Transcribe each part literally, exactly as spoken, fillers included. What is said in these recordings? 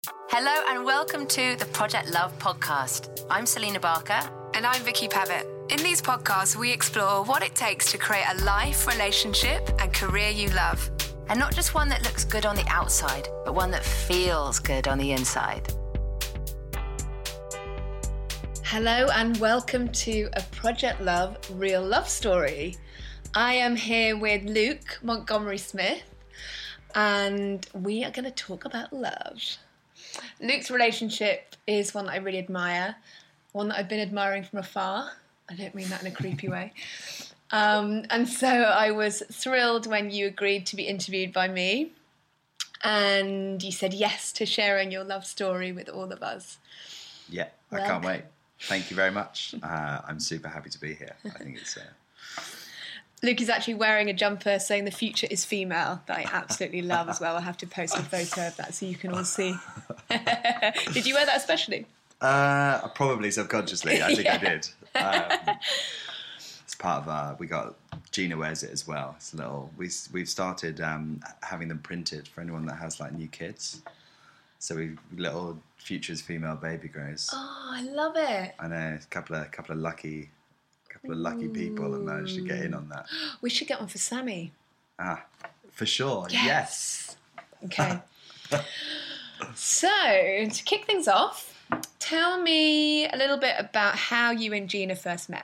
Hello and welcome to the Project Love podcast. I'm Selena Barker. And I'm Vicky Pavitt. In these podcasts, we explore what it takes to create a life, relationship and career you love. And not just one that looks good on the outside, but one that feels good on the inside. Hello and welcome to a Project Love Real Love Story. I am here with Luke Montgomery Smith and we are going to talk about love. Luke's relationship is one that I really admire, one that I've been admiring from afar. I don't mean that in a creepy way. Um, and so I was thrilled when you agreed to be interviewed by me and you said yes to sharing your love story with all of us. Yeah, I Welcome. can't wait. Thank you very much. Uh, I'm super happy to be here. I think it's... Uh... Luke is actually wearing a jumper saying the future is female that I absolutely love as well. I'll have to post a photo of that so you can all see. Did you wear that especially? Uh, probably subconsciously. I think Yeah. I did. Um, it's part of our... We got... Gina wears it as well. It's a little... We, we've started um, having them printed for anyone that has like new kids. So we little futures female baby grows. Oh, I love it. I know, a couple of couple of lucky couple of lucky people that managed to get in on that. We should get one for Sammy. Ah, for sure. Yes. Okay. So, to kick things off, tell me a little bit about how you and Gina first met.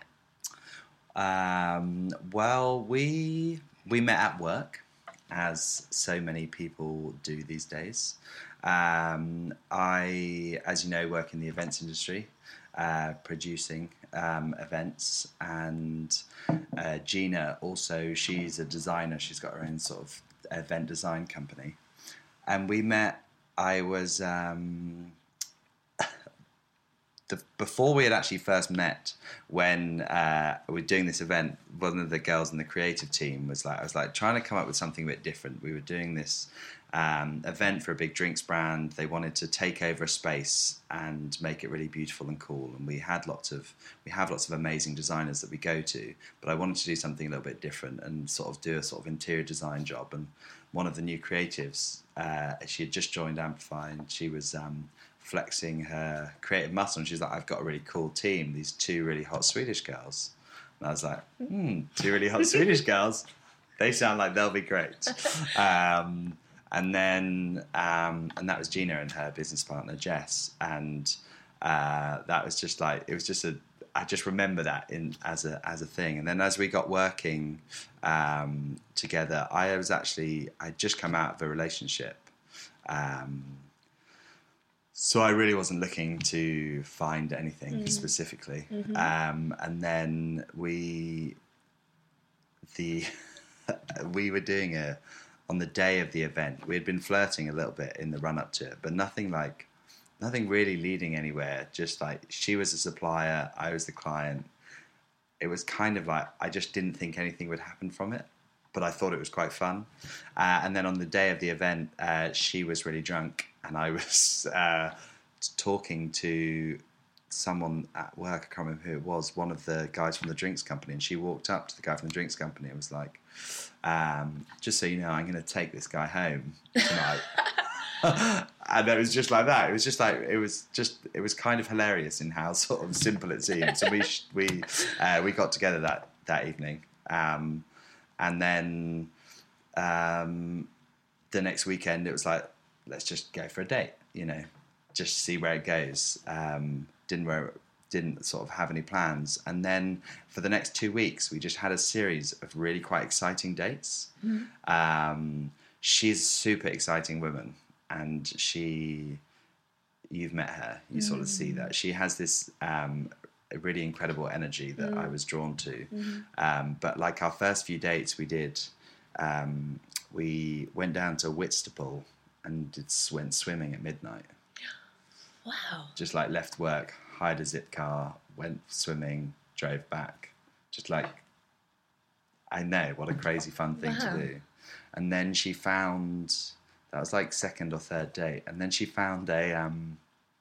Um, well, we we met at work, as so many people do these days. Um, I, as you know, work in the events industry, uh, producing um, events, and uh, Gina also, she's a designer. She's got her own sort of event design company. And we met, I was, um, the, before we had actually first met, when uh, we were doing this event, one of the girls in the creative team was like, I was like trying to come up with something a bit different. We were doing this um, event for a big drinks brand. They wanted to take over a space and make it really beautiful and cool. And we had lots of, we have lots of amazing designers that we go to, but I wanted to do something a little bit different and sort of do a sort of interior design job. And one of the new creatives, uh, she had just joined Amplify and she was um, flexing her creative muscle. And she's like, I've got a really cool team, these two really hot Swedish girls. And I was like, hmm, two really hot Swedish girls. They sound like they'll be great. Um, and then, um, and that was Gina and her business partner, Jess. And uh, that was just like, it was just a, I just remember that in as a as a thing. And then as we got working um, together, I was actually, I'd just come out of a relationship. Um, so I really wasn't looking to find anything mm. specifically. Mm-hmm. Um, and then we, the, we were doing a, on the day of the event, we had been flirting a little bit in the run up to it, but nothing like, nothing really leading anywhere. Just like she was a supplier, I was the client. It was kind of like, I just didn't think anything would happen from it, but I thought it was quite fun. Uh, and then on the day of the event, uh, she was really drunk and I was uh, talking to someone at work, I can't remember who it was, one of the guys from the drinks company, and she walked up to the guy from the drinks company and was like, um, just so you know, I'm going to take this guy home tonight. And it was just like that. It was just like, it was just, it was kind of hilarious in how sort of simple it seemed. So we, we, uh, we got together that, that evening. Um, and then, um, the next weekend it was like, let's just go for a date, you know, just see where it goes. Um, didn't where, didn't sort of have any plans. And then for the next two weeks, we just had a series of really quite exciting dates. Mm-hmm. Um, she's a super exciting woman. And she, you've met her, you mm. sort of see that. She has this um, really incredible energy that mm. I was drawn to. Mm. Um, but like our first few dates we did, um, we went down to Whitstable and did, went swimming at midnight. Wow. Just like left work, hired a zip car, went swimming, drove back. Just like, I know, what a crazy fun thing wow. to do. And then she found... That was like second or third date, and then she found a um,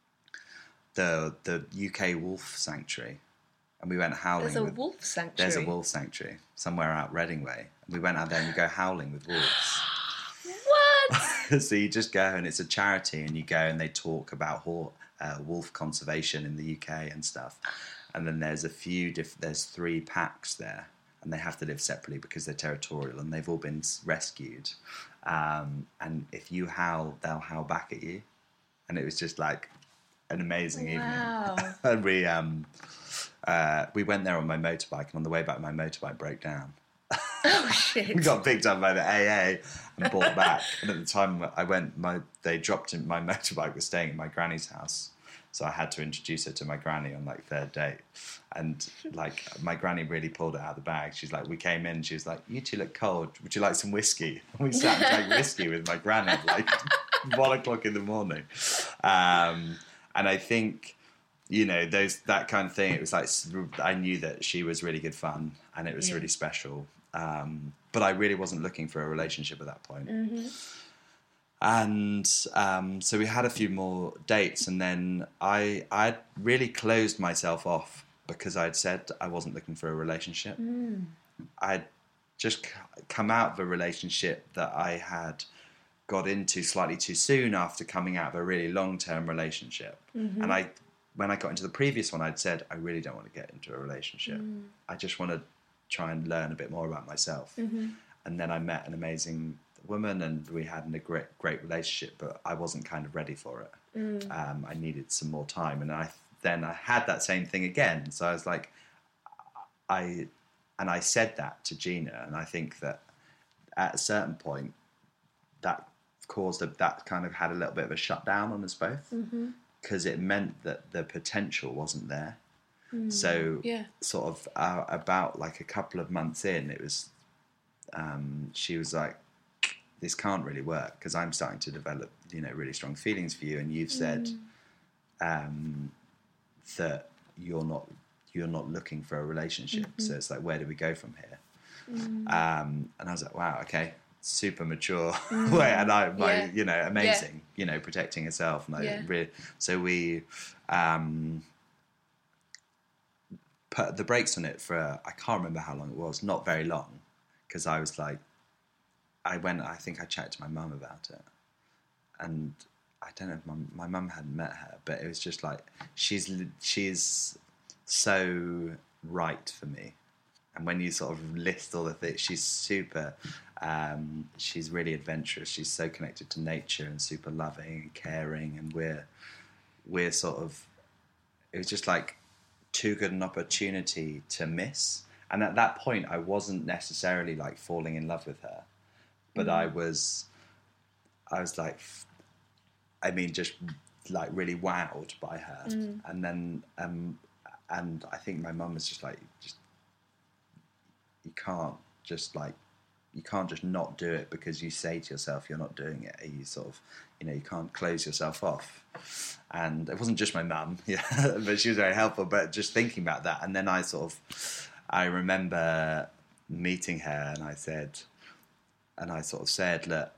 the the U K wolf sanctuary, and we went howling. There's a with, wolf sanctuary. There's a wolf sanctuary somewhere out Reading way, and we went out there and we go howling with wolves. What? so you just go, and it's a charity, and you go and they talk about hor- uh, wolf conservation in the U K and stuff. And then there's a few, diff- there's three packs there, and they have to live separately because they're territorial, and they've all been rescued. Um, and if you howl, they'll howl back at you. And it was just like an amazing Wow. evening. And we um, uh, we went there on my motorbike, and on the way back, my motorbike broke down. Oh, shit. We got picked up by the A A and brought back. And at the time I went, my they dropped in, my motorbike was staying in my granny's house. So I had to introduce her to my granny on like third date. And like my granny really pulled it out of the bag. She's like, we came in, she was like, you two look cold. Would you like some whiskey? And we sat and drank whiskey with my granny at like one o'clock in the morning. Um, and I think, you know, those that kind of thing, it was like, I knew that she was really good fun and it was yeah. really special. Um, but I really wasn't looking for a relationship at that point. Mm-hmm. And um, so we had a few more dates, and then I I'd really closed myself off because I'd said I wasn't looking for a relationship. Mm. I'd just c- come out of a relationship that I had got into slightly too soon after coming out of a really long-term relationship. Mm-hmm. And I, when I got into the previous one, I'd said, I really don't want to get into a relationship. Mm. I just want to try and learn a bit more about myself. Mm-hmm. And then I met an amazing woman, and we had a great, great relationship, but I wasn't kind of ready for it. Mm. Um, I needed some more time. And I then I had that same thing again. So I was like, I, and I said that to Gina, and I think that at a certain point, that caused a, that kind of had a little bit of a shutdown on us both, because mm-hmm. it meant that the potential wasn't there. Mm. So yeah. sort of uh, about like a couple of months in, it was, um, she was like, this can't really work because I'm starting to develop, you know, really strong feelings for you, and you've said mm. um, that you're not you're not looking for a relationship. Mm-hmm. So it's like, where do we go from here? Mm. Um, and I was like, wow, okay, super mature mm. way, and I, my, yeah. you know, amazing, yeah. you know, protecting herself. And I yeah. really, so we um, put the brakes on it for I can't remember how long it was, not very long, because I was like. I went, I think I chatted to my mum about it, and I don't know if my, my mum hadn't met her, but it was just like, she's, she's so right for me. And when you sort of list all the things, she's super, um, she's really adventurous. She's so connected to nature and super loving and caring. And we're, we're sort of, it was just like too good an opportunity to miss. And at that point, I wasn't necessarily like falling in love with her. But I was, I was like, I mean, just like really wowed by her. Mm. And then, um, and I think my mum was just like, just, you can't just like, you can't just not do it because you say to yourself you're not doing it. You sort of, you know, you can't close yourself off. And it wasn't just my mum, yeah, but she was very helpful. But just thinking about that, and then I sort of, I remember meeting her, and I said. And I sort of said, look,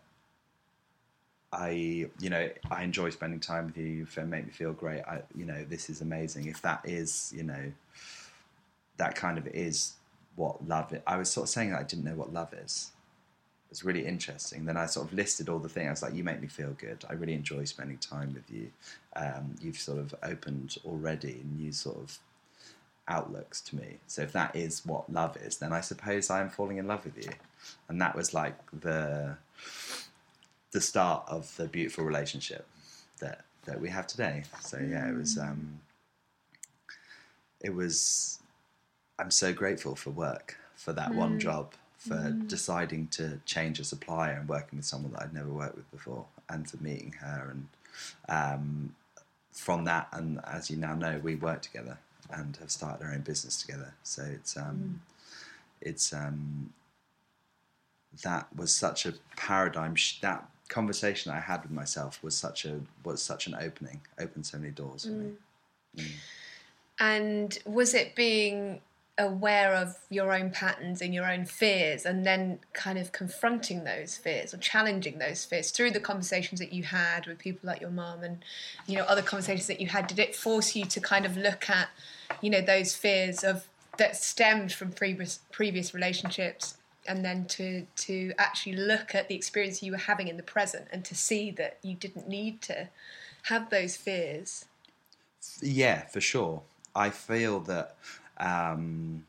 I, you know, I enjoy spending time with you. You make me feel great. I, you know, this is amazing. If that is, you know, that kind of is what love is. I was sort of saying that I didn't know what love is. It was really interesting. Then I sort of listed all the things. I was like, you make me feel good. I really enjoy spending time with you. Um, you've sort of opened already new sort of outlooks to me. So if that is what love is, then I suppose I am falling in love with you. And that was like the the start of the beautiful relationship that that we have today. So yeah, it was um, it was. I'm so grateful for work, for that mm. one job, for mm. deciding to change a supplier and working with someone that I'd never worked with before, and for meeting her. And um, from that, and as you now know, we work together and have started our own business together. So it's um, mm. it's um. That was such a paradigm. Sh- that conversation I had with myself was such a was such an opening. Opened so many doors for mm. me. Mm. And was it being aware of your own patterns and your own fears, and then kind of confronting those fears or challenging those fears through the conversations that you had with people like your mum, and you know other conversations that you had? Did it force you to kind of look at, you know, those fears of that stemmed from previous previous relationships? and then to to actually look at the experience you were having in the present and to see that you didn't need to have those fears. Yeah, for sure. I feel that um,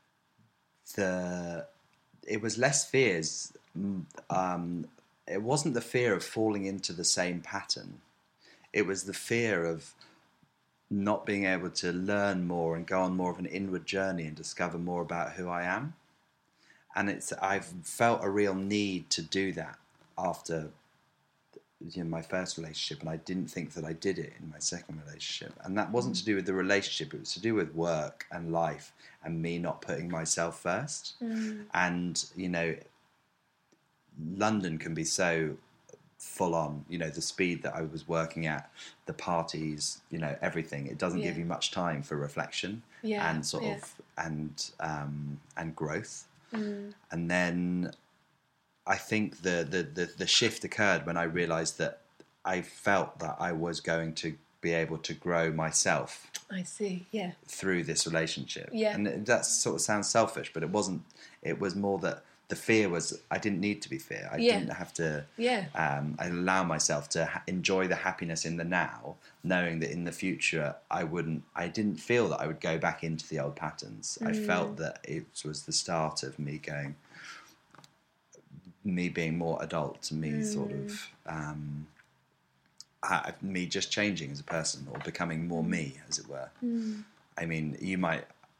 the it was less fears. Um, it wasn't the fear of falling into the same pattern. It was the fear of not being able to learn more and go on more of an inward journey and discover more about who I am. And it's I've felt a real need to do that after, you know, my first relationship, and I didn't think that I did it in my second relationship. And that wasn't to do with the relationship, it was to do with work and life and me not putting myself first. Mm. And, you know, London can be so full on, you know, the speed that I was working at, the parties, you know, everything. It doesn't yeah. give you much time for reflection yeah. and sort yeah. of, and, um, and growth. Mm. And then I think the, the, the, the shift occurred when I realised that I felt that I was going to be able to grow myself. I see, yeah. Through this relationship. Yeah. And that sort of sounds selfish, but it wasn't. It was more that the fear was I didn't need to be fear. I yeah. didn't have to. Yeah. Um, I allow myself to ha- enjoy the happiness in the now, knowing that in the future I wouldn't. I didn't feel that I would go back into the old patterns. Mm. I felt that it was the start of me going, me being more adult, me mm. sort of, um, uh, me just changing as a person or becoming more me, as it were. Mm. I mean, you might.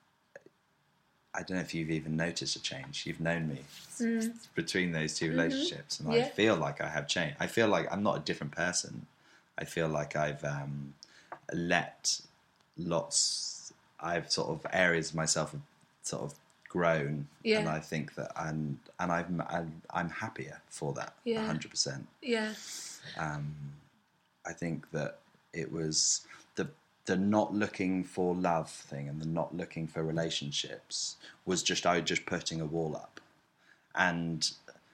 I don't know if you've even noticed a change. You've known me mm. between those two relationships, mm-hmm. and yeah. I feel like I have changed. I feel like I'm not a different person. I feel like I've um, let lots. I've sort of areas of myself have sort of grown, yeah. and I think that I'm and I'm I'm, I'm happier for that. Yeah, one hundred percent. Yeah. Um, I think that it was the. the not looking for love thing and the not looking for relationships was just I was just putting a wall up, and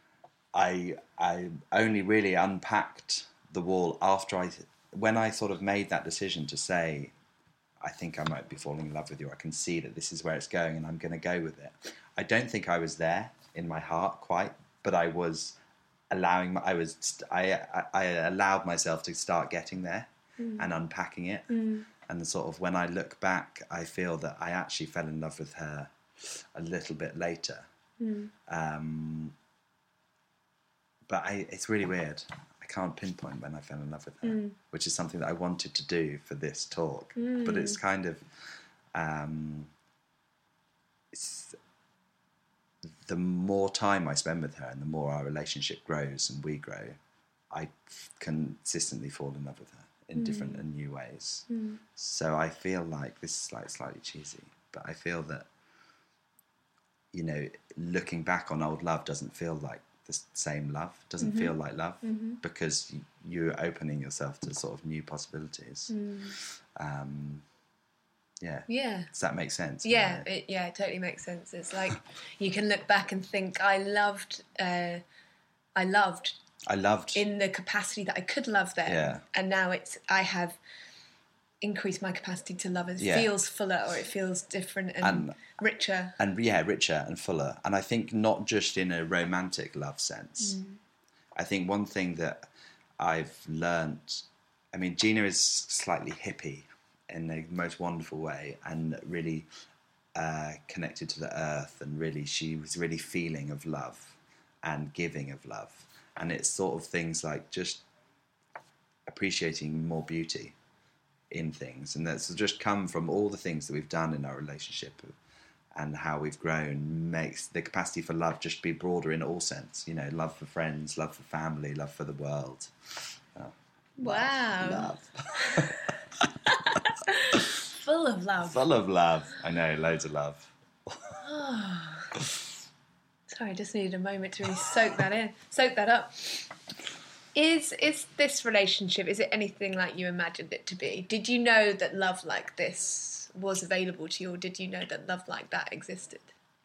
I I only really unpacked the wall after I when I sort of made that decision to say I think I might be falling in love with you. I can see that this is where it's going and I'm going to go with it. I don't think I was there in my heart quite, but I was allowing I was I I, I allowed myself to start getting there mm. and unpacking it. Mm. And sort of when I look back, I feel that I actually fell in love with her a little bit later. Mm. Um, but I, it's really weird. I can't pinpoint when I fell in love with her, mm. which is something that I wanted to do for this talk. Mm. But it's kind of... Um, it's, the more time I spend with her and the more our relationship grows and we grow, I consistently fall in love with her in mm. different and new ways. Mm. So I feel like, this is like slightly cheesy, but I feel that, you know, looking back on old love doesn't feel like the same love, doesn't mm-hmm. feel like love, mm-hmm. because you're opening yourself to sort of new possibilities. Mm. Um, yeah. Yeah. Does that make sense? Yeah, it, yeah, it totally makes sense. It's like you can look back and think, I loved, uh, I loved I loved in the capacity that I could love them, yeah. and now it's I have increased my capacity to love. It yeah. feels fuller, or it feels different and, and richer, and yeah, richer and fuller. And I think not just in a romantic love sense. Mm. I think one thing that I've learnt, I mean, Gina is slightly hippie in the most wonderful way, and really uh, connected to the earth, and really she was really feeling of love and giving of love. And it's sort of things like just appreciating more beauty in things. And that's just come from all the things that we've done in our relationship and how we've grown makes the capacity for love just be broader in all sense. You know, love for friends, love for family, love for the world. Oh, wow. Love. Full of love. Full of love. I know, loads of love. Sorry, I just needed a moment to really soak that in, soak that up. Is is this relationship, is it anything like you imagined it to be? Did you know that love like this was available to you, or did you know that love like that existed?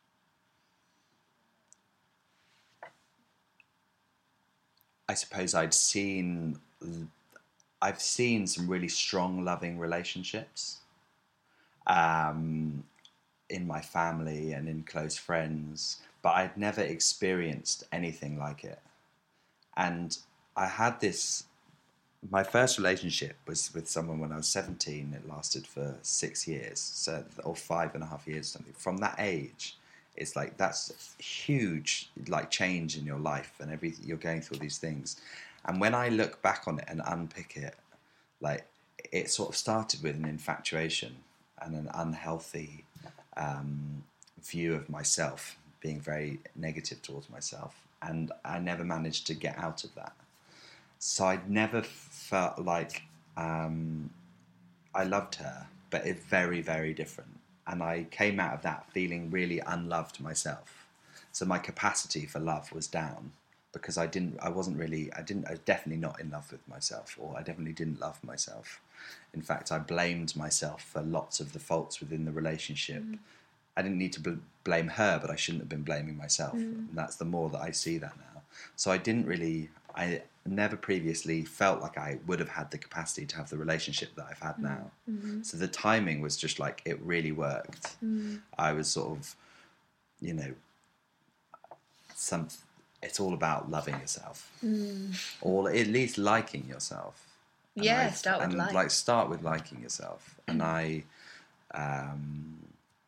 I suppose I'd seen, I've seen some really strong, loving relationships um, in my family and in close friends. but I'd never experienced anything like it. And I had this, my first relationship was with someone when I was seventeen. It lasted for six years, so or five and a half years, something. From that age, it's like that's huge, like change in your life and everything. You're going through all these things, and when I look back on it and unpick it, like it sort of started with an infatuation and an unhealthy um, view of myself, being very negative towards myself, and I never managed to get out of that. So I'd never felt like um, I loved her, but it's very, very different. And I came out of that feeling really unloved myself. So my capacity for love was down because I didn't, I wasn't really, I didn't, I was definitely not in love with myself, or I definitely didn't love myself. In fact, I blamed myself for lots of the faults within the relationship. Mm. I didn't need to bl- blame her, but I shouldn't have been blaming myself. Mm. And that's the more that I see that now. So I didn't really, I never previously felt like I would have had the capacity to have the relationship that I've had now. Mm-hmm. So the timing was just like, it really worked. Mm. I was sort of, you know, some, it's all about loving yourself. Mm. Or at least liking yourself. And yeah, I, start with and like. like start with liking yourself. And I, um,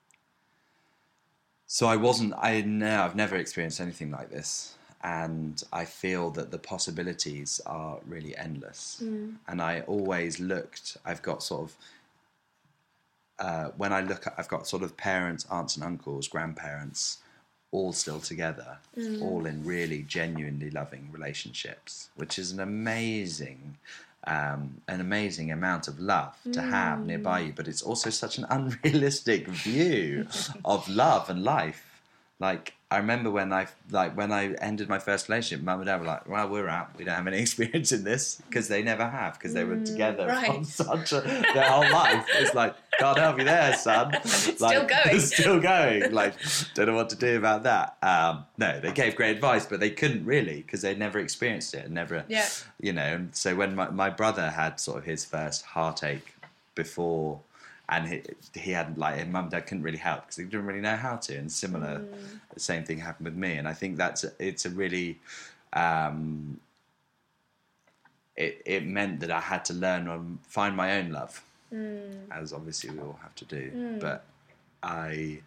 so I wasn't, I no, I've never experienced anything like this. And I feel that the possibilities are really endless. Mm. And I always looked, I've got sort of, uh, when I look at, I've got sort of parents, aunts and uncles, grandparents, all still together, mm. all in really genuinely loving relationships, which is an amazing, um, an amazing amount of love to mm. have nearby you. But it's also such an unrealistic view of love and life. Like, I remember when I like when I ended my first relationship, Mum and Dad were like, "Well, we're out. We don't have any experience in this," because they never have, because they were together right. from such a, their whole life. It's like, God help you there, son. Like, still going. Still going. Like, don't know what to do about that. Um, no, they gave great advice, but they couldn't really, because they'd never experienced it, and never, yeah. you know. And so when my, my brother had sort of his first heartache before. And he, he had, like, his mum and dad couldn't really help because they didn't really know how to. And similar, mm. the same thing happened with me. And I think that's, a, it's a really, um, it, it meant that I had to learn and find my own love, mm. as obviously we all have to do. Mm. But I,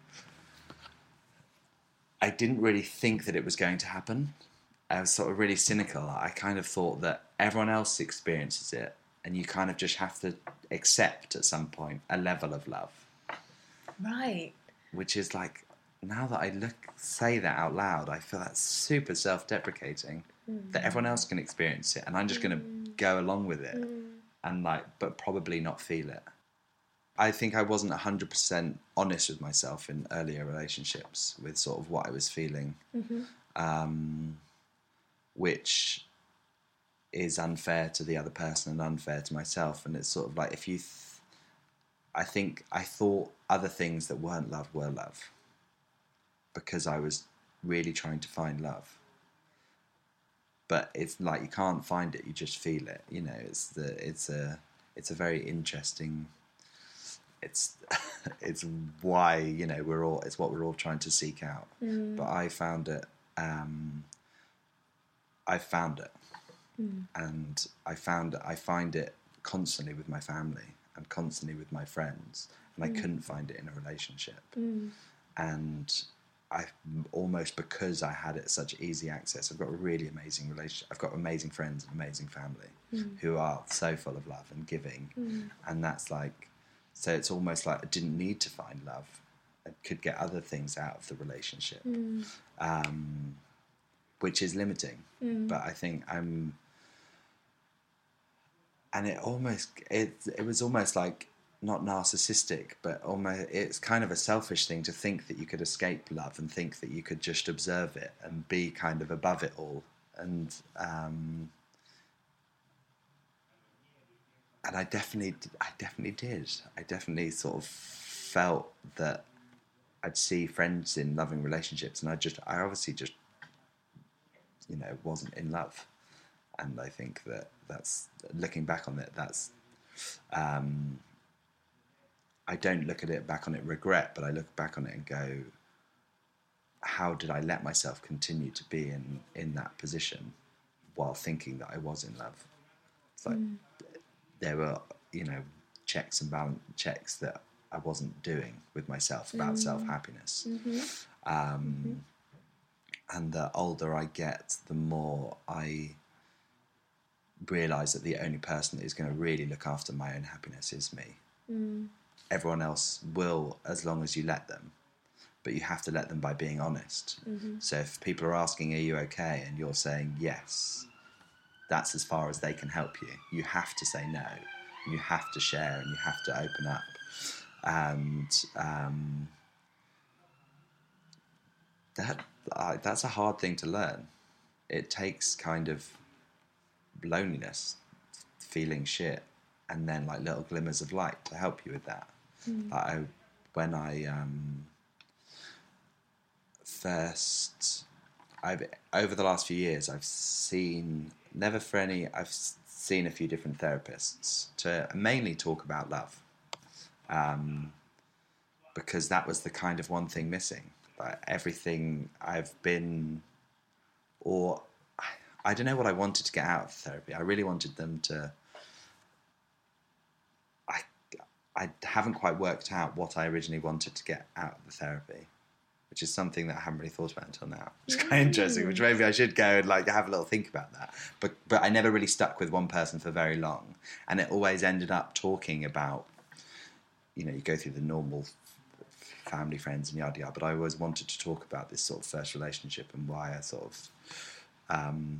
I didn't really think that it was going to happen. I was sort of really cynical. I kind of thought that everyone else experiences it, and you kind of just have to accept at some point a level of love. Right. Which is like, now that I look, say that out loud, I feel that's super self-deprecating, mm. that everyone else can experience it, and I'm just mm. going to go along with it, mm. and like, but probably not feel it. I think I wasn't one hundred percent honest with myself in earlier relationships with sort of what I was feeling, mm-hmm. um, which is unfair to the other person and unfair to myself. And it's sort of like, if you, th- I think I thought other things that weren't love were love, because I was really trying to find love. But it's like, you can't find it, you just feel it, you know. It's the, it's a, it's a very interesting, it's, it's why, you know, we're all, it's what we're all trying to seek out. Mm. But I found it, um, I found it. Mm. And I found I find it constantly with my family and constantly with my friends, and mm. I couldn't find it in a relationship. Mm. And I almost, because I had it such easy access, I've got a really amazing relationship. I've got amazing friends and amazing family mm. who are so full of love and giving, mm. and that's like, so it's almost like I didn't need to find love. I could get other things out of the relationship, mm. um, which is limiting. Mm. But I think I'm. And it almost, it it was almost like, not narcissistic, but almost, it's kind of a selfish thing to think that you could escape love and think that you could just observe it and be kind of above it all. And um, and I definitely, I definitely did. I definitely sort of felt that I'd see friends in loving relationships, and I just, I obviously just, you know, wasn't in love. And I think that that's, looking back on it, that's, um, I don't look at it back on it regret, but I look back on it and go, how did I let myself continue to be in, in that position while thinking that I was in love? It's like mm. there were, you know, checks and balance checks that I wasn't doing with myself about mm. self-happiness. Mm-hmm. Um, mm-hmm. And the older I get, the more I realise that the only person that is going to really look after my own happiness is me. Mm. Everyone else will, as long as you let them. But you have to let them by being honest. Mm-hmm. So if people are asking, are you okay? And you're saying yes, that's as far as they can help you. You have to say no. You have to share and you have to open up. And um, that uh, that's a hard thing to learn. It takes kind of loneliness, feeling shit, and then like little glimmers of light to help you with that. Mm. Like I, when I um, first, I've over the last few years, I've seen never for any. I've seen a few different therapists to mainly talk about love, um, because that was the kind of one thing missing. Like everything I've been, or I don't know what I wanted to get out of therapy. I really wanted them to. I I haven't quite worked out what I originally wanted to get out of the therapy, which is something that I haven't really thought about until now. It's kind of interesting, which maybe I should go and like have a little think about that. But but I never really stuck with one person for very long, and it always ended up talking about, you know, you go through the normal family, friends, and yada yada. But I always wanted to talk about this sort of first relationship and why I sort of, um,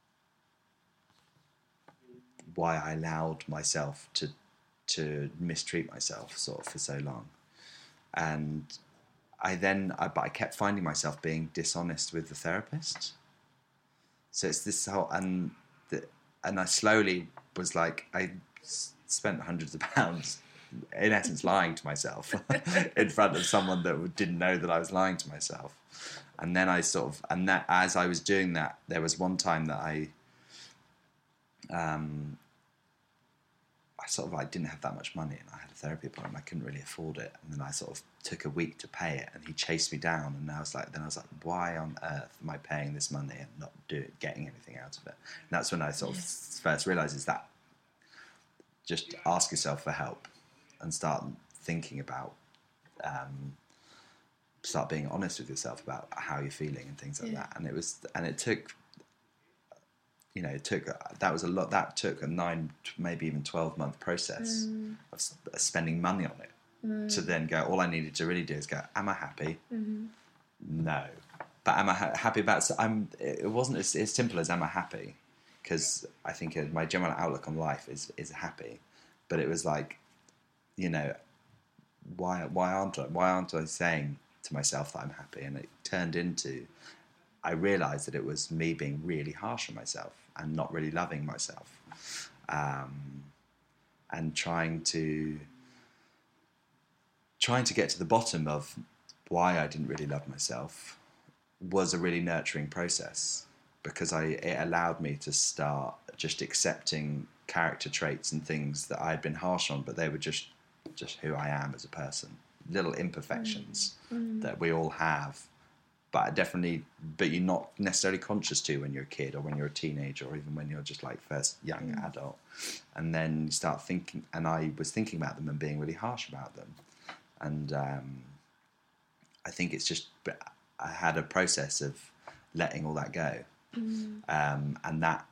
why I allowed myself to to mistreat myself sort of for so long, and I then, I, but I kept finding myself being dishonest with the therapist. So it's this whole, and the, and I slowly was like, I s- spent hundreds of pounds, in essence, lying to myself in front of someone that didn't know that I was lying to myself. And then I sort of, and that as I was doing that, there was one time that I, um, I sort of like didn't have that much money, and I had a therapy appointment. I couldn't really afford it, and then I sort of took a week to pay it, and he chased me down. And I was like, then I was like, why on earth am I paying this money and not do, getting anything out of it? And that's when I sort yes. of first realised is that just ask yourself for help and start thinking about, um, start being honest with yourself about how you're feeling and things like yeah. that. And it was, and it took. You know, it took that was a lot. That took a nine, maybe even twelve month process mm. of spending money on it mm. to then go. All I needed to really do is go. Am I happy? Mm-hmm. No, but am I ha- happy about? So I'm. It wasn't as, as simple as am I happy, because I think my general outlook on life is is happy, but it was like, you know, why why aren't I why aren't I saying to myself that I'm happy? And it turned into, I realised that it was me being really harsh on myself and not really loving myself, um, and trying to trying to get to the bottom of why I didn't really love myself was a really nurturing process, because I it allowed me to start just accepting character traits and things that I'd been harsh on, but they were just just who I am as a person, little imperfections mm. that we all have. But definitely, but you're not necessarily conscious to when you're a kid or when you're a teenager or even when you're just like first young mm. adult. And then you start thinking, and I was thinking about them and being really harsh about them. And um, I think it's just, I had a process of letting all that go. Mm. Um, and that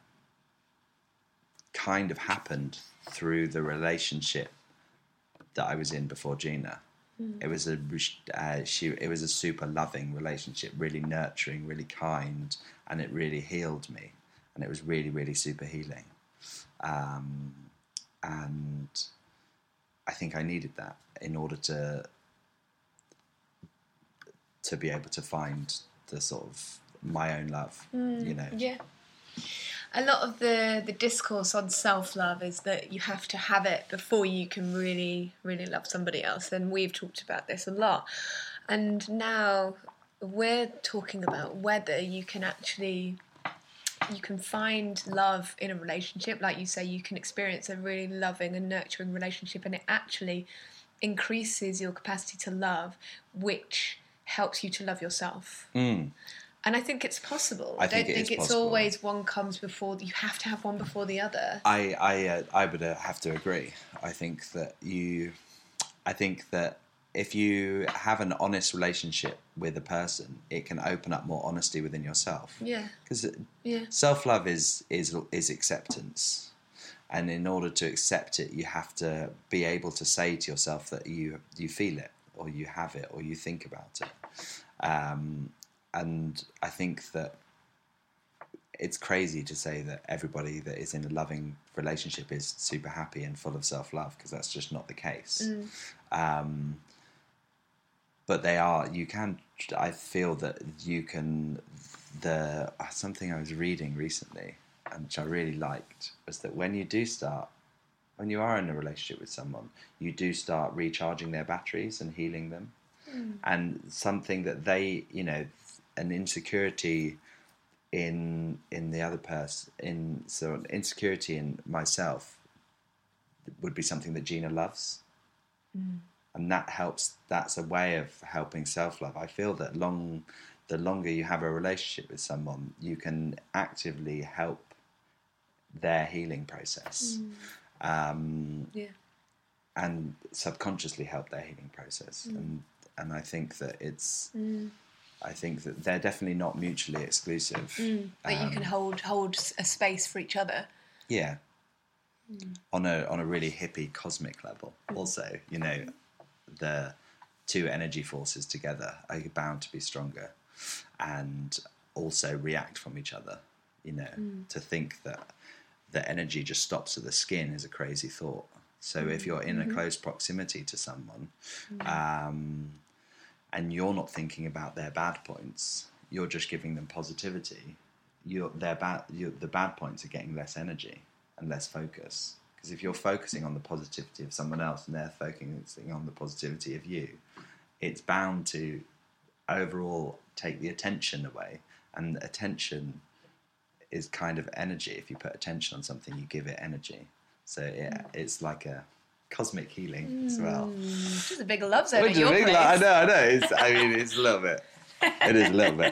kind of happened through the relationship that I was in before Gina. It was a uh, she. It was a super loving relationship, really nurturing, really kind, and it really healed me. And it was really, really super healing. Um, and I think I needed that in order to to be able to find the sort of my own love. Mm, you know. Yeah. A lot of the, the discourse on self-love is that you have to have it before you can really, really love somebody else. And we've talked about this a lot. And now we're talking about whether you can actually, you can find love in a relationship. Like you say, you can experience a really loving and nurturing relationship, and it actually increases your capacity to love, which helps you to love yourself. Mm. And I think it's possible. I I don't think, it think is it's possible. always one comes before, you have to have one before the other. I I uh, I would uh, have to agree. I think that you, I think that if you have an honest relationship with a person, it can open up more honesty within yourself. Yeah. Because Yeah. self-love is is is acceptance, and in order to accept it, you have to be able to say to yourself that you you feel it, or you have it, or you think about it. Um, and I think that it's crazy to say that everybody that is in a loving relationship is super happy and full of self-love, because that's just not the case. Mm. Um, but they are, you can, I feel that you can, the, something I was reading recently, and which I really liked, was that when you do start, when you are in a relationship with someone, you do start recharging their batteries and healing them. Mm. And something that they, you know, an insecurity in in the other person, in so an insecurity in myself would be something that Gina loves. Mm. And that helps, that's a way of helping self-love. I feel that long, the longer you have a relationship with someone, you can actively help their healing process. Mm. Um, yeah. And subconsciously help their healing process. Mm. And and I think that it's, mm. I think that they're definitely not mutually exclusive. Mm. But um, you can hold hold a space for each other. Yeah. Mm. On a on a really hippie cosmic level. Mm. Also, you know, the two energy forces together are bound to be stronger, and also react from each other. You know, mm. to think that the energy just stops at the skin is a crazy thought. So mm. if you're in mm-hmm. a close proximity to someone, mm. um, and you're not thinking about their bad points, you're just giving them positivity. You're their bad. You're, the bad points are getting less energy and less focus. Because if you're focusing on the positivity of someone else and they're focusing on the positivity of you, it's bound to overall take the attention away. And attention is kind of energy. If you put attention on something, you give it energy. So yeah, it's like a cosmic healing mm. as well. It's a big love zone at your big place. Lo- I know, I know. It's, I mean, it's a little bit. It is a little bit.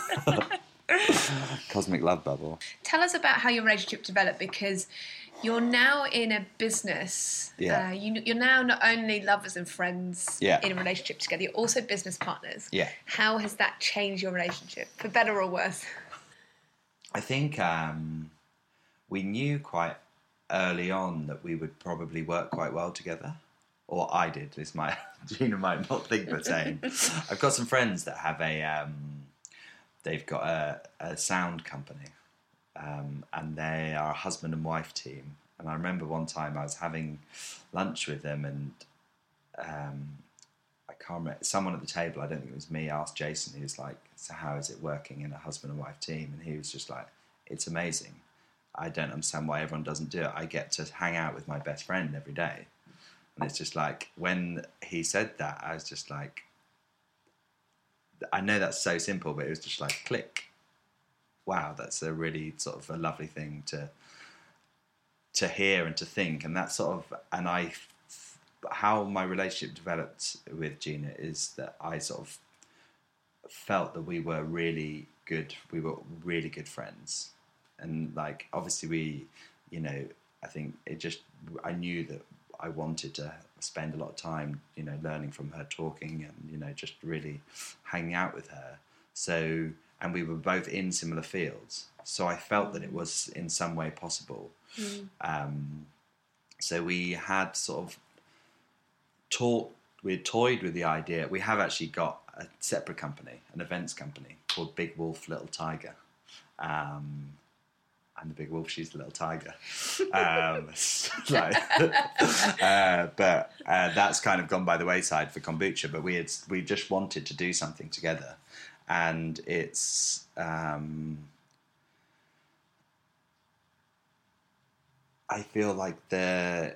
Cosmic love bubble. Tell us about how your relationship developed, because you're now in a business. Yeah. Uh, you, you're now not only lovers and friends yeah. in a relationship together, you're also business partners. Yeah. How has that changed your relationship, for better or worse? I think um, we knew quite early on that we would probably work quite well together. Or I did. This might Gina might not think the same. I've got some friends that have a um, they've got a, a sound company, um, and they are a husband and wife team. And I remember one time I was having lunch with them, and um, I can't remember, someone at the table, I don't think it was me, asked Jason, he was like, so how is it working in a husband and wife team? And he was just like, it's amazing. I don't understand why everyone doesn't do it. I get to hang out with my best friend every day. And it's just like, when he said that, I was just like, I know that's so simple, but it was just like, click. Wow, that's a really sort of a lovely thing to to hear and to think. And that sort of, and I, how my relationship developed with Gina is that I sort of felt that we were really good, we were really good friends. And like, obviously we, you know, I think it just, I knew that I wanted to spend a lot of time, you know, learning from her, talking and, you know, just really hanging out with her. So, and we were both in similar fields. So I felt that it was in some way possible. Mm. Um, so we had sort of taught, we had toyed with the idea. We have actually got a separate company, an events company called Big Wolf, Little Tiger. Um, I'm the big wolf, she's the little tiger. Um, like, uh, but uh, that's kind of gone by the wayside for kombucha. But we had we just wanted to do something together, and it's um, I feel like the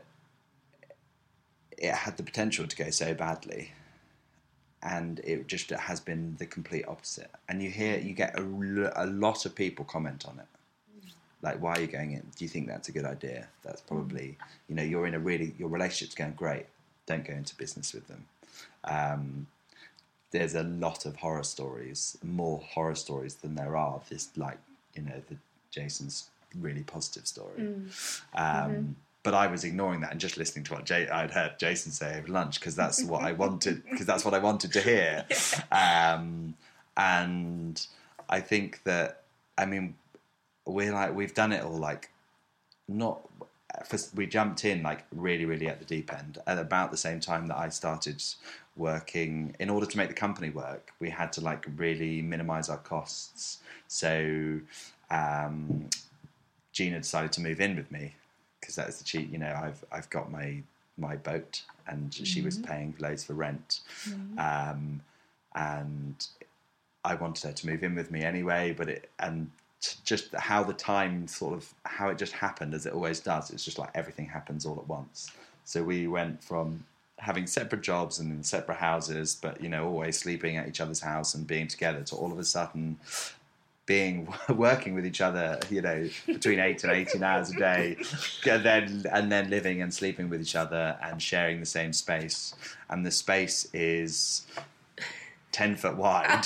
it had the potential to go so badly, and it just has been the complete opposite. And you hear you get a, a lot of people comment on it. Like, why are you going in? Do you think that's a good idea? That's probably, you know, you're in a really, your relationship's going great. Don't go into business with them. Um, there's a lot of horror stories, more horror stories than there are this, like, you know, the Jason's really positive story. Mm. Um, mm-hmm. But I was ignoring that and just listening to what Jay, I'd heard Jason say over lunch, because that's what I wanted, because that's what I wanted to hear. Um, and I think that, I mean, we're like, we've done it all, like, not, first, we jumped in like really, really at the deep end at about the same time that I started working. In order to make the company work, we had to like really minimize our costs. So um, Gina decided to move in with me, because that's the cheap, you know, I've I've got my my boat, and mm-hmm. she was paying loads for rent. Mm-hmm. Um, and I wanted her to move in with me anyway, but it, and just how the time sort of, how it just happened, as it always does. It's just like everything happens all at once. So we went from having separate jobs and in separate houses, but, you know, always sleeping at each other's house and being together, to all of a sudden being working with each other, you know, between eight and eighteen hours a day, and then and then living and sleeping with each other and sharing the same space. And the space is ten foot wide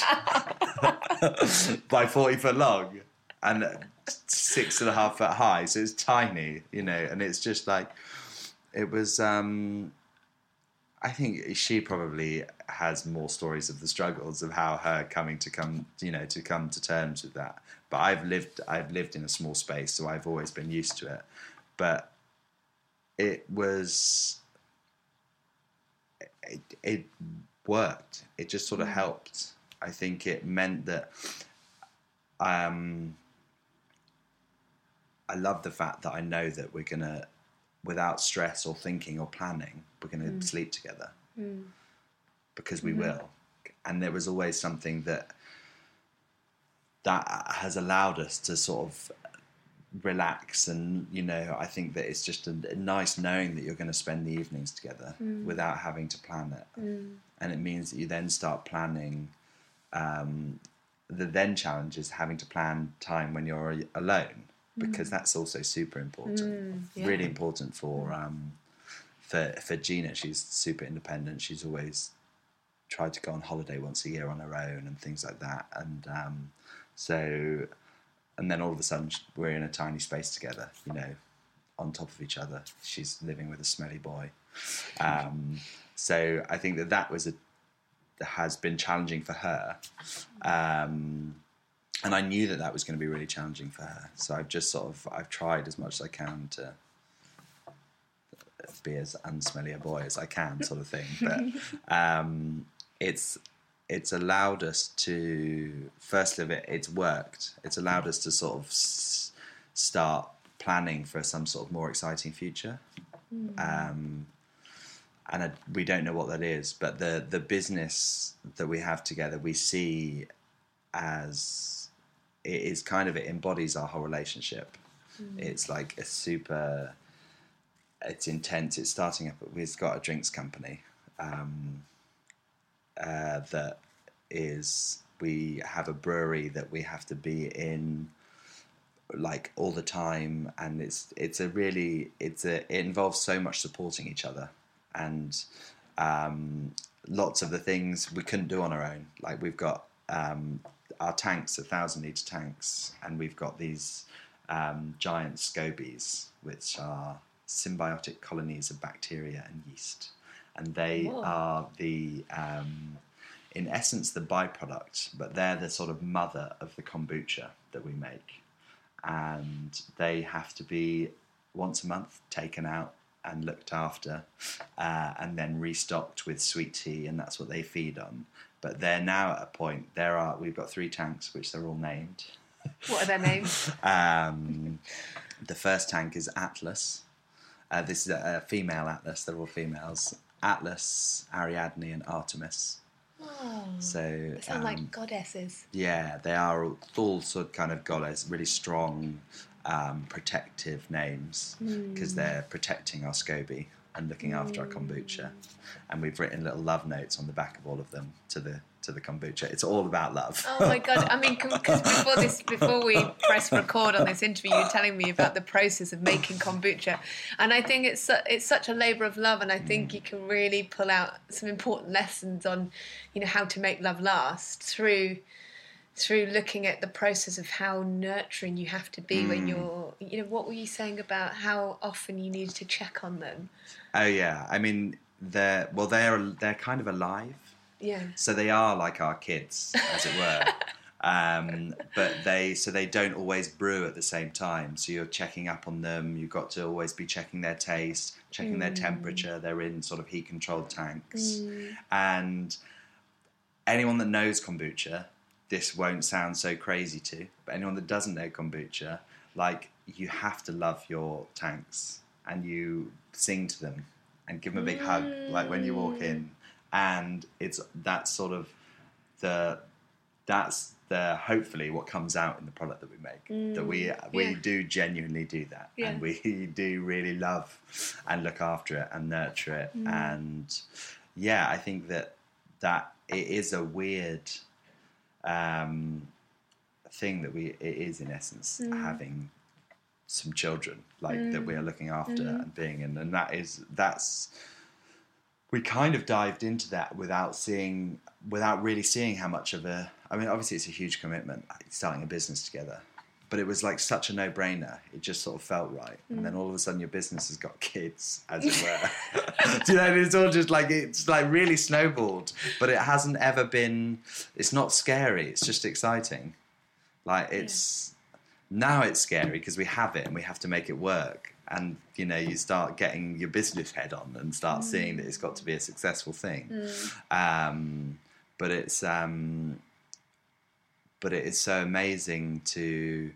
by forty foot long and six and a half foot high. So it's tiny, you know, and it's just like, it was, um, I think she probably has more stories of the struggles of how her coming to come, you know, to come to terms with that. But I've lived, I've lived in a small space, so I've always been used to it. But it was, it, it worked. It just sort of helped. I think it meant that, um, I love the fact that I know that we're gonna, without stress or thinking or planning, we're going to mm. sleep together mm. because we mm-hmm. will. And there was always something that that has allowed us to sort of relax. And, you know, I think that it's just a, a nice knowing that you're going to spend the evenings together mm. without having to plan it. Mm. And it means that you then start planning. Um, the then challenge is having to plan time when you're alone, because mm. that's also super important, mm, yeah. really important for um, for for Gina. She's super independent. She's always tried to go on holiday once a year on her own and things like that. And um, so, and then all of a sudden we're in a tiny space together, you know, on top of each other. She's living with a smelly boy. Um, so I think that that was a has been challenging for her. Um, And I knew that that was going to be really challenging for her. So I've just sort of, I've tried as much as I can to be as unsmelly a boy as I can, sort of thing. But um, it's it's allowed us to, first of it, it's worked. It's allowed us to sort of s- start planning for some sort of more exciting future. Mm. Um, and I, we don't know what that is, but the, the business that we have together, we see as... it is kind of, it embodies our whole relationship. Mm. It's like a super, it's intense. It's starting up, we've got a drinks company um, uh, that is, we have a brewery that we have to be in like all the time. And it's, it's a really, it's a, it involves so much supporting each other. And um, lots of the things we couldn't do on our own. Like we've got, um, our tanks are thousand litre tanks, and we've got these um, giant scobies, which are symbiotic colonies of bacteria and yeast. And they Whoa. are the, um, in essence, the byproduct, but they're the sort of mother of the kombucha that we make. And they have to be once a month taken out and looked after, uh, and then restocked with sweet tea, and that's what they feed on. But they're now at a point, there are, we've got three tanks, which they're all named. What are their names? um, the first tank is Atlas. Uh, this is a, a female Atlas, they're all females. Atlas, Ariadne and Artemis. Oh, so they sound um, like goddesses. Yeah, they are all, all sort of kind of goddess, really strong, um, protective names, because mm. they're protecting our SCOBY. and looking after our kombucha. And we've written little love notes on the back of all of them to the to the kombucha. It's all about love. Oh my God. I mean, because before this, before we press record on this interview, you were telling me about the process of making kombucha. And I think it's su- it's such a labour of love, and I think you can really pull out some important lessons on, you know, how to make love last through through looking at the process of how nurturing you have to be mm. when you're, you know, what were you saying about how often you need to check on them? Oh yeah. I mean, they're, well, they're, they're kind of alive. Yeah. So they are like our kids, as it were. um, but they, so they don't always brew at the same time. So you're checking up on them. You've got to always be checking their taste, checking mm. their temperature. They're in sort of heat controlled tanks. Mm. And anyone that knows kombucha, this won't sound so crazy to, but anyone that doesn't know kombucha, like, you have to love your tanks, and you sing to them and give them a big mm. hug, like when you walk in. And it's that's sort of the that's the hopefully what comes out in the product that we make. Mm. That we we yeah. do genuinely do that, yeah. and we do really love and look after it and nurture it. Mm. And yeah, I think that that it is a weird um, thing that we it is in essence mm. having some children like mm. that we are looking after mm. and being in, and that is that's. We kind of dived into that without seeing, without really seeing how much of a, I mean, obviously it's a huge commitment, starting a business together, but it was like such a no-brainer. It just sort of felt right. Mm. And then all of a sudden your business has got kids, as it were. Do you know, it's all just like, it's like really snowballed, but it hasn't ever been, it's not scary. It's just exciting. Like it's, yeah. now it's scary because we have it and we have to make it work. And, you know, you start getting your business head on and start mm. seeing that it's got to be a successful thing. Mm. Um, but it's um, but it is so amazing to...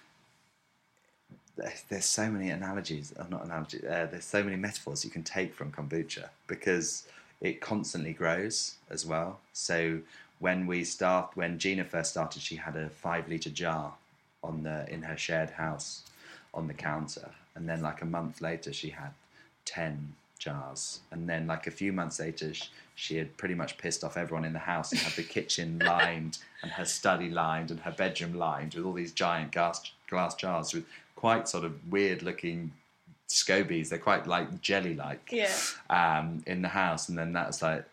There's so many analogies, or not analogies, uh, there's so many metaphors you can take from kombucha because it constantly grows as well. So when we start, when Gina first started, she had a five litre jar on the in her shared house on the counter. And then like a month later, she had ten jars. And then like a few months later, she had pretty much pissed off everyone in the house and had the kitchen lined and her study lined and her bedroom lined with all these giant glass, glass jars with quite sort of weird looking scobies. They're quite like jelly-like yeah. um, in the house. And then that's like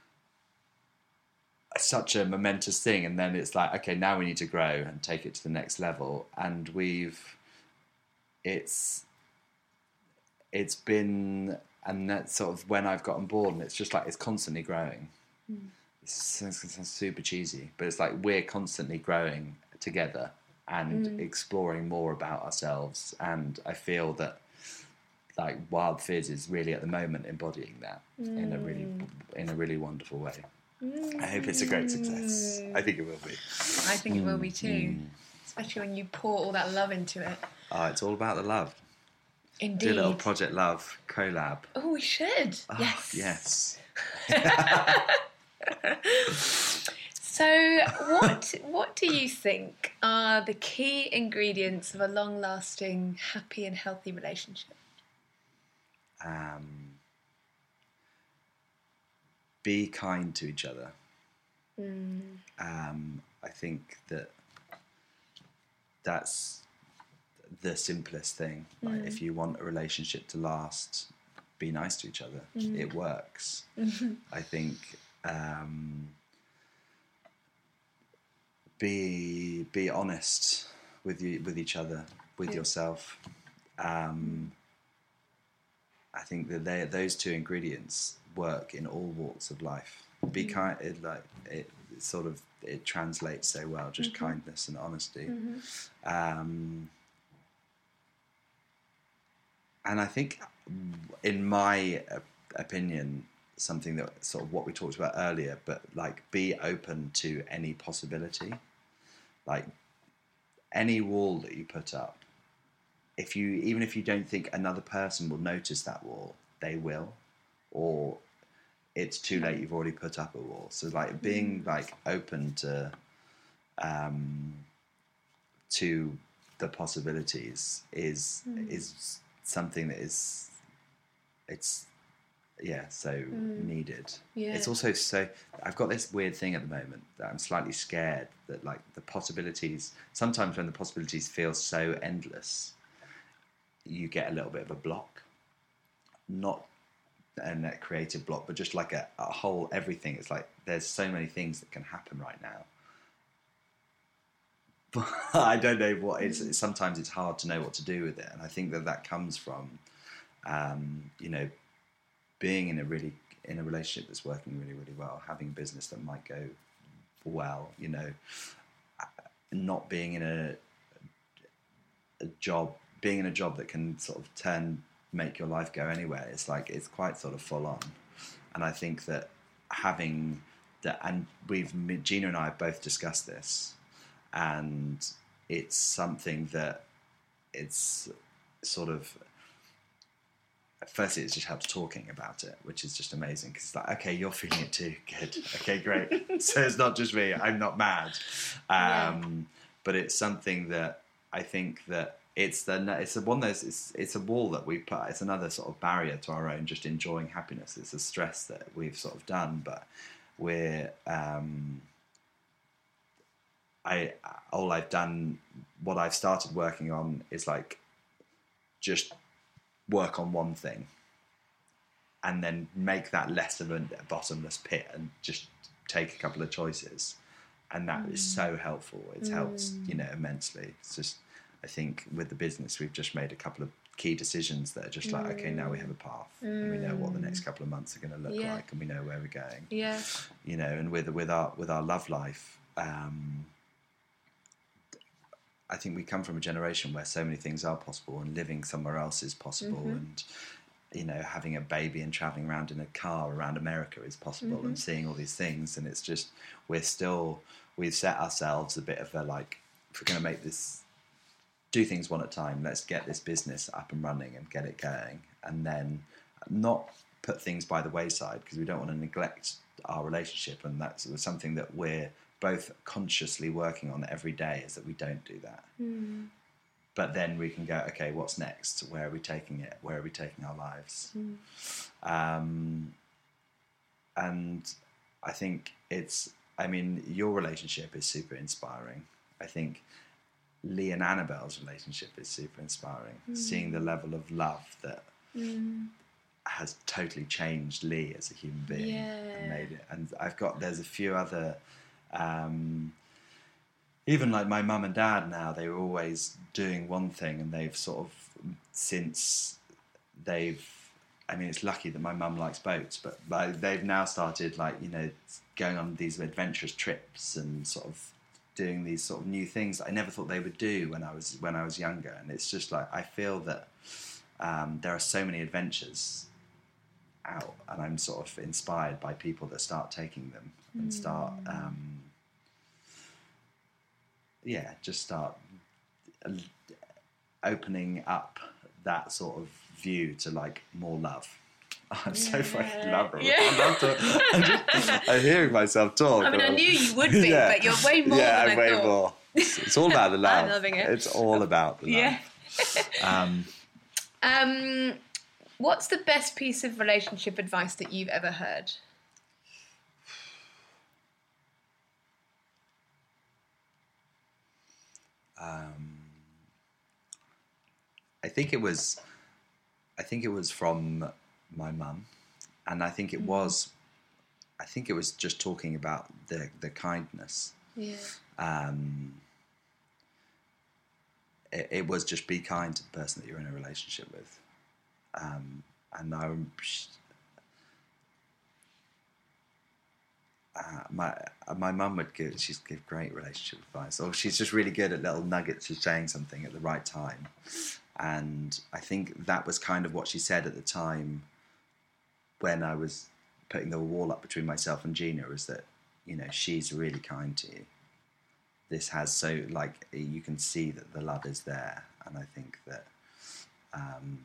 such a momentous thing. And then it's like, okay, now we need to grow and take it to the next level. And we've, it's... It's been, and that's sort of when I've got on board, and it's just like it's constantly growing. Mm. It sounds, it sounds super cheesy, but it's like we're constantly growing together and mm. exploring more about ourselves. And I feel that like Wild Fizz is really at the moment embodying that mm. in a really in a really wonderful way. Mm. I hope it's a great success. I think it will be. I think mm. it will be too, mm. especially when you pour all that love into it. Oh, it's all about the love. Indeed. Do a little Project Love collab. Oh, we should. Oh, yes. Yes. So, what what do you think are the key ingredients of a long-lasting, happy and healthy relationship? Um, be kind to each other. Mm. Um, I think that that's the simplest thing. Like mm. if you want a relationship to last, be nice to each other. Mm. It works. Mm-hmm. I think um, be be honest with you with each other, with yeah. yourself. Um, I think that they, those two ingredients work in all walks of life. Be mm. kind. It, like it, it sort of it translates so well. Just mm-hmm. kindness and honesty. Mm-hmm. Um, And I think, in my opinion, something that sort of what we talked about earlier, but like be open to any possibility. Like any wall that you put up, if you even if you don't think another person will notice that wall, they will, or it's too late. You've already put up a wall. So like being like open to, um, to the possibilities is mm. is. something that is it's yeah, so mm. needed. Yeah. It's also so, I've got this weird thing at the moment that I'm slightly scared that like the possibilities, sometimes when the possibilities feel so endless, you get a little bit of a block. Not a creative block, but just like a, a whole everything. It's like there's so many things that can happen right now. But I don't know what it's, it's sometimes it's hard to know what to do with it, and I think that that comes from um, you know, being in a really in a relationship that's working really really well, having a business that might go well, you know, not being in a a job being in a job that can sort of turn make your life go anywhere. It's like it's quite sort of full on, and I think that having that, and we've Gina and I have both discussed this, and it's something that it's sort of firstly it just helps talking about it, which is just amazing because it's like, okay, you're feeling it too, good, okay, great. So it's not just me, I'm not mad, um, yeah. But it's something that I think that It's the it's a one that's it's it's a wall that we put. It's another sort of barrier to our own just enjoying happiness. It's a stress that we've sort of done, but we're um, I all I've done, what I've started working on is like just work on one thing, and then make that less of a bottomless pit, and just take a couple of choices, and that mm. is so helpful. It's mm. helped you know immensely. It's just. I think with the business, we've just made a couple of key decisions that are just like, mm. okay, now we have a path, mm. and we know what the next couple of months are going to look yeah. like, and we know where we're going. Yeah, you know, and with with our with our love life, um, I think we come from a generation where so many things are possible, and living somewhere else is possible, mm-hmm. and you know, having a baby and traveling around in a car around America is possible, mm-hmm. and seeing all these things, and it's just we're still we've set ourselves a bit of a like, if we're going to make this. Do things one at a time. Let's get this business up and running and get it going, and then not put things by the wayside, because we don't want to neglect our relationship, and that's something that we're both consciously working on every day, is that we don't do that. Mm. But then we can go, okay, what's next? Where are we taking it? Where are we taking our lives? Mm. Um, and I think it's, I mean, your relationship is super inspiring. I think Lee and Annabelle's relationship is super inspiring. Mm. Seeing the level of love that mm. has totally changed Lee as a human being yeah. and made it. And I've got, there's a few other, um, even like my mum and dad now, they were always doing one thing, and they've sort of, since they've, I mean, it's lucky that my mum likes boats, but like, they've now started like, you know, going on these adventurous trips and sort of doing these sort of new things that I never thought they would do when I was when I was younger. And it's just like, I feel that um, there are so many adventures out, and I'm sort of inspired by people that start taking them and start um, yeah just start opening up that sort of view to like more love. I'm so fucking love her. Yeah. I love to, I'm, just, I'm hearing myself talk. I mean, I knew you would be, yeah. but you're way more yeah, than I'm I way thought. more. It's, it's all about the love. I'm loving it. It's all about the love. Yeah. um, um, what's the best piece of relationship advice that you've ever heard? Um, I think it was. I think it was from my mum, and I think it mm. was, I think it was just talking about the the kindness. Yeah. Um, it, it was just be kind to the person that you're in a relationship with, um, and I, uh, my my mum would give she'd give great relationship advice, or she's just really good at little nuggets of saying something at the right time. And I think that was kind of what she said at the time when I was putting the wall up between myself and Gina, was that, you know, she's really kind to you. This has so, like, you can see that the love is there. And I think that um,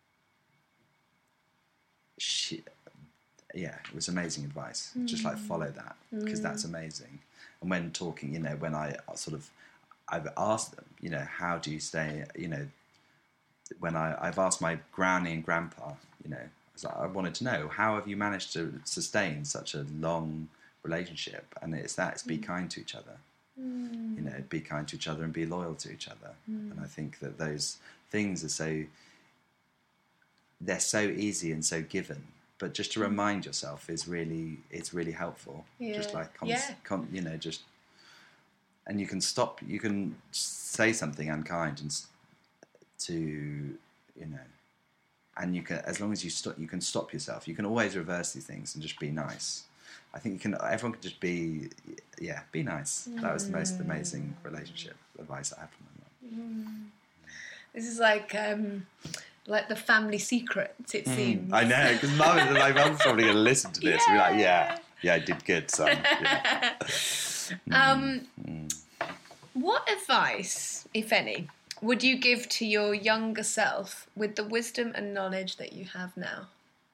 she, yeah, it was amazing advice. Mm. Just like follow that, because mm. that's amazing. And when talking, you know, when I sort of, I've asked them, you know, how do you stay, you know, when I, I've asked my granny and grandpa, you know, 'Cause I wanted to know, how have you managed to sustain such a long relationship? And it's that, it's be mm. kind to each other. Mm. You know, be kind to each other and be loyal to each other. Mm. And I think that those things are so, they're so easy and so given. But just to remind yourself is really, it's really helpful. Yeah. Just like, cons- yeah. con- you know, just, and you can stop, you can say something unkind and to, you know, and you can, as long as you stop, you can stop yourself. You can always reverse these things and just be nice. I think you can. Everyone can just be, yeah, be nice. Mm. That was the most amazing relationship advice I had from my mum. Mm. This is like, um, like the family secrets. It mm. seems. I know, because mum, my mum's probably going to listen to this. Yeah. And be like, yeah, yeah, I did good, son. Yeah. um, mm. What advice, if any, would you give to your younger self with the wisdom and knowledge that you have now?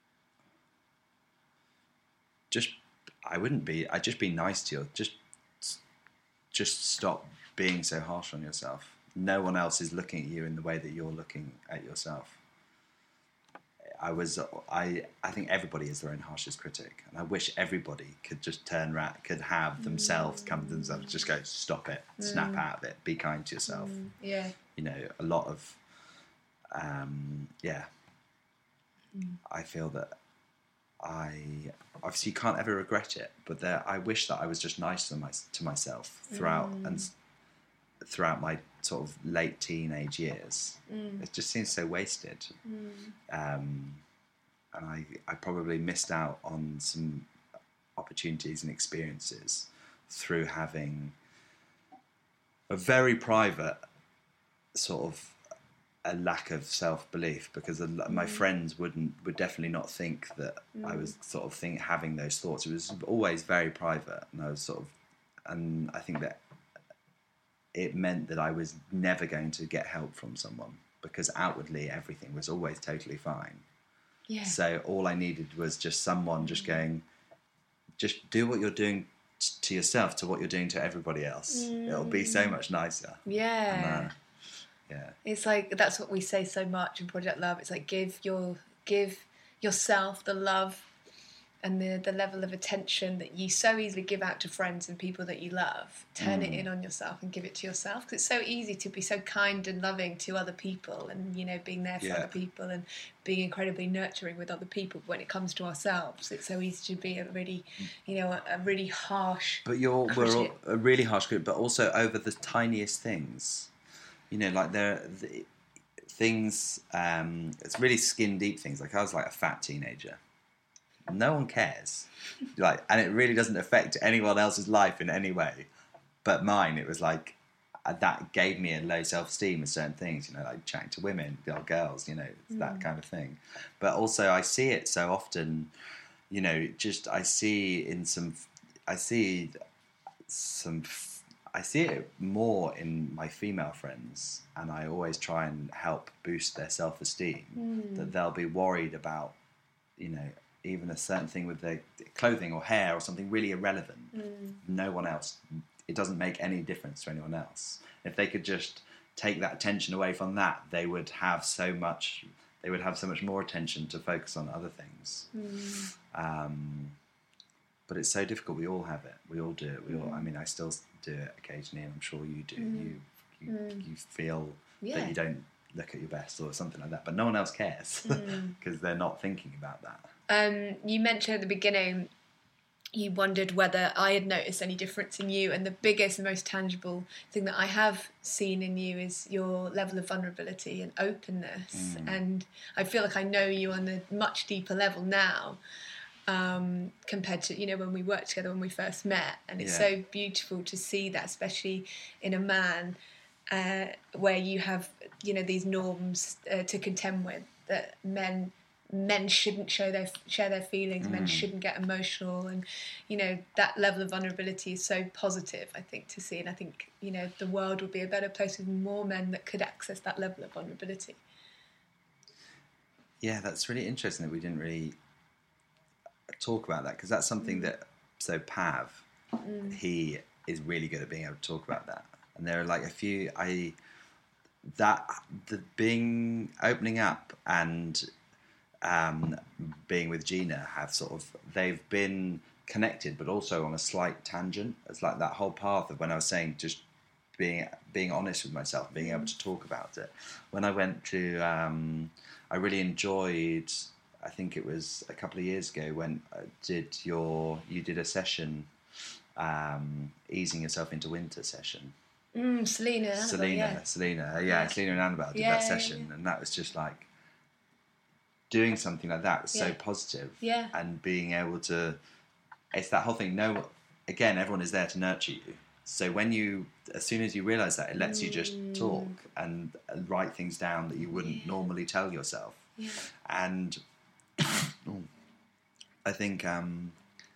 Just, I wouldn't be, I'd just be nice to you. Just, just stop being so harsh on yourself. No one else is looking at you in the way that you're looking at yourself. I was, I, I think everybody is their own harshest critic. And I wish everybody could just turn around, could have themselves mm. come to themselves, just go, stop it, mm. snap out of it, be kind to yourself. Mm. Yeah. You know, a lot of, um, yeah, mm. I feel that I, obviously you can't ever regret it, but there, I wish that I was just nice to, my, to myself throughout mm. and throughout my sort of late teenage years. Mm. It just seems so wasted. Mm. Um, and I, I probably missed out on some opportunities and experiences through having a very private sort of a lack of self-belief, because mm. my friends wouldn't would definitely not think that mm. I was sort of think, having those thoughts. It was always very private, and I was sort of, and I think that it meant that I was never going to get help from someone, because outwardly everything was always totally fine. Yeah. So all I needed was just someone just going, just do what you're doing t- to yourself, to what you're doing to everybody else. Mm. It'll be so much nicer. Yeah. And, uh, yeah. It's like, that's what we say so much in Project Love. It's like, give your give yourself the love and the, the level of attention that you so easily give out to friends and people that you love. Turn mm. it in on yourself and give it to yourself, because it's so easy to be so kind and loving to other people, and, you know, being there for yeah. other people and being incredibly nurturing with other people. But when it comes to ourselves, it's so easy to be a really, you know, a, a really harsh But you're critic. We're all, a really harsh critic, but also over the tiniest things. You know, like there the, things, um, it's really skin deep things. Like I was like a fat teenager. No one cares, like, and it really doesn't affect anyone else's life in any way, but mine. It was like uh, that gave me a low self-esteem with certain things, you know, like chatting to women, or girls, you know, mm. that kind of thing. But also, I see it so often, you know, just I see in some, I see some, I see it more in my female friends, and I always try and help boost their self-esteem. Mm. That they'll be worried about, you know, even a certain thing with their clothing or hair or something really irrelevant. Mm. No one else, it doesn't make any difference to anyone else. If they could just take that attention away from that, they would have so much, they would have so much more attention to focus on other things. Mm. Um, but it's so difficult. We all have it. We all do it. We all, I mean, I still do it occasionally, and I'm sure you do. Mm. You, you, mm. you feel yeah. that you don't look at your best or something like that, but no one else cares, because mm. they're not thinking about that. Um, you mentioned at the beginning you wondered whether I had noticed any difference in you, and the biggest and most tangible thing that I have seen in you is your level of vulnerability and openness. Mm. And I feel like I know you on a much deeper level now, um, compared to, you know, when we worked together when we first met. And it's yeah. so beautiful to see that, especially in a man, uh, where you have, you know, these norms uh, to contend with, that men men shouldn't show their share their feelings, mm. men shouldn't get emotional, and, you know, that level of vulnerability is so positive, I think, to see. And I think, you know, the world would be a better place with more men that could access that level of vulnerability. Yeah, that's really interesting that we didn't really talk about that, because that's something mm. that, so Pav, mm. he is really good at being able to talk about that. And there are like a few, I, that, the being, opening up and um, being with Gina have sort of, they've been connected, but also on a slight tangent. It's like that whole path of when I was saying just being being honest with myself, being able to talk about it. When I went to, um, I really enjoyed, I think it was a couple of years ago when I did your, you did a session, um, easing yourself into winter session. Mm, Selena. Annabelle, Selena, yeah. Selena, yeah, Yeah. Selena and Annabelle did Yeah, that session, yeah. and that was just like doing something like that was so Yeah. positive, Yeah. and being able to, it's that whole thing. No, again, everyone is there to nurture you. So when you, as soon as you realise that, it lets you just talk and write things down that you wouldn't Yeah. normally tell yourself. Yeah. And I think um,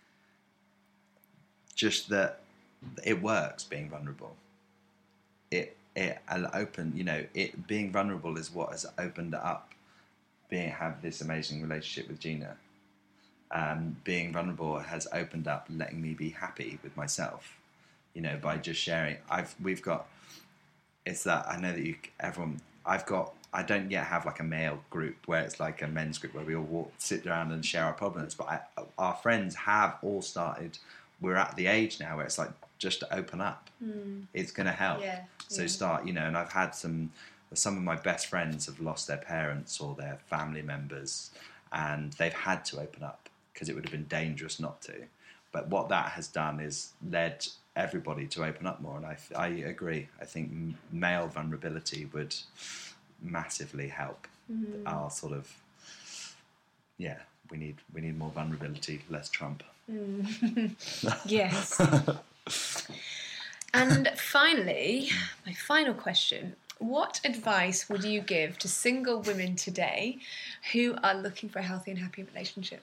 just that it works being vulnerable. It it open, you know, it being vulnerable is what has opened up. Being have this amazing relationship with Gina. Um, being vulnerable has opened up, letting me be happy with myself. You know, by just sharing. I've we've got. It's that I know that you everyone. I've got. I don't yet have like a male group where it's like a men's group where we all walk, sit around and share our problems. But I, our friends have all started. We're at the age now where it's like just to open up. Mm. It's going to help. Yeah, so yeah. start, you know. And I've had some. Some of my best friends have lost their parents or their family members, and they've had to open up because it would have been dangerous not to. But what that has done is led everybody to open up more, and I, I agree. I think male vulnerability would massively help mm. our sort of, yeah, we need we need more vulnerability, less Trump. Mm. Yes. And finally, my final question. What advice would you give to single women today who are looking for a healthy and happy relationship?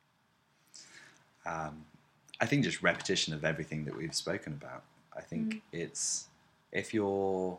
Um, I think just repetition of everything that we've spoken about. I think mm. it's if you're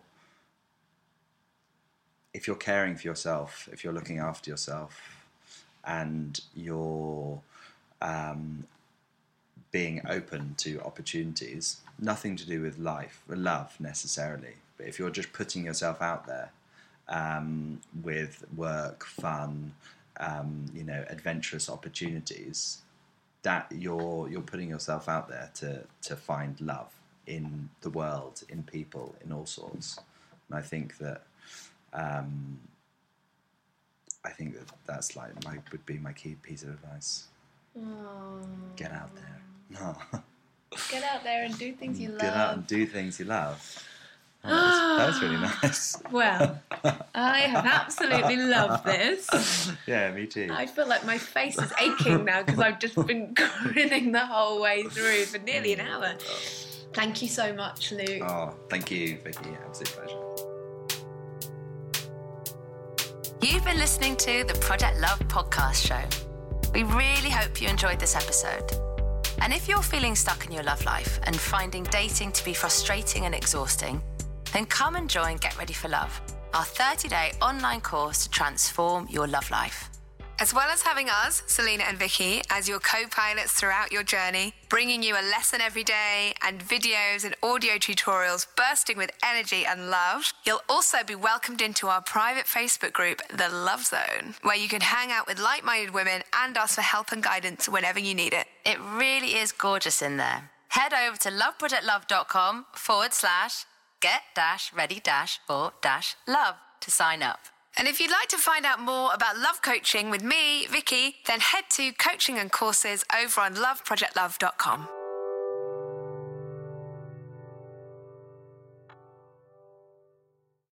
if you're caring for yourself, if you're looking after yourself, and you're um, being open to opportunities, nothing to do with life, or love necessarily, but if you're just putting yourself out there um, with work, fun, um, you know, adventurous opportunities, that you're you're putting yourself out there to to find love in the world, in people, in all sorts. And I think that um, I think that that's like my would be my key piece of advice. Aww. Get out there. No. Get out there and do things you love. Get out and do things you love. Oh, that, was, that was really nice. Well, I have absolutely loved this. Yeah, me too. I feel like my face is aching now because I've just been grinning the whole way through for nearly an hour. Thank you so much, Luke. Oh, thank you, Vicky. Absolute pleasure. You've been listening to the Project Love podcast show. We really hope you enjoyed this episode. And if you're feeling stuck in your love life and finding dating to be frustrating and exhausting, then come and join Get Ready for Love, our thirty-day online course to transform your love life. As well as having us, Selena and Vicky, as your co-pilots throughout your journey, bringing you a lesson every day and videos and audio tutorials bursting with energy and love, you'll also be welcomed into our private Facebook group, The Love Zone, where you can hang out with like-minded women and ask for help and guidance whenever you need it. It really is gorgeous in there. Head over to loveprojectlove.com forward slash get dash ready dash for dash love to sign up. And if you'd like to find out more about love coaching with me, Vicky, then head to coaching and courses over on love project love dot com.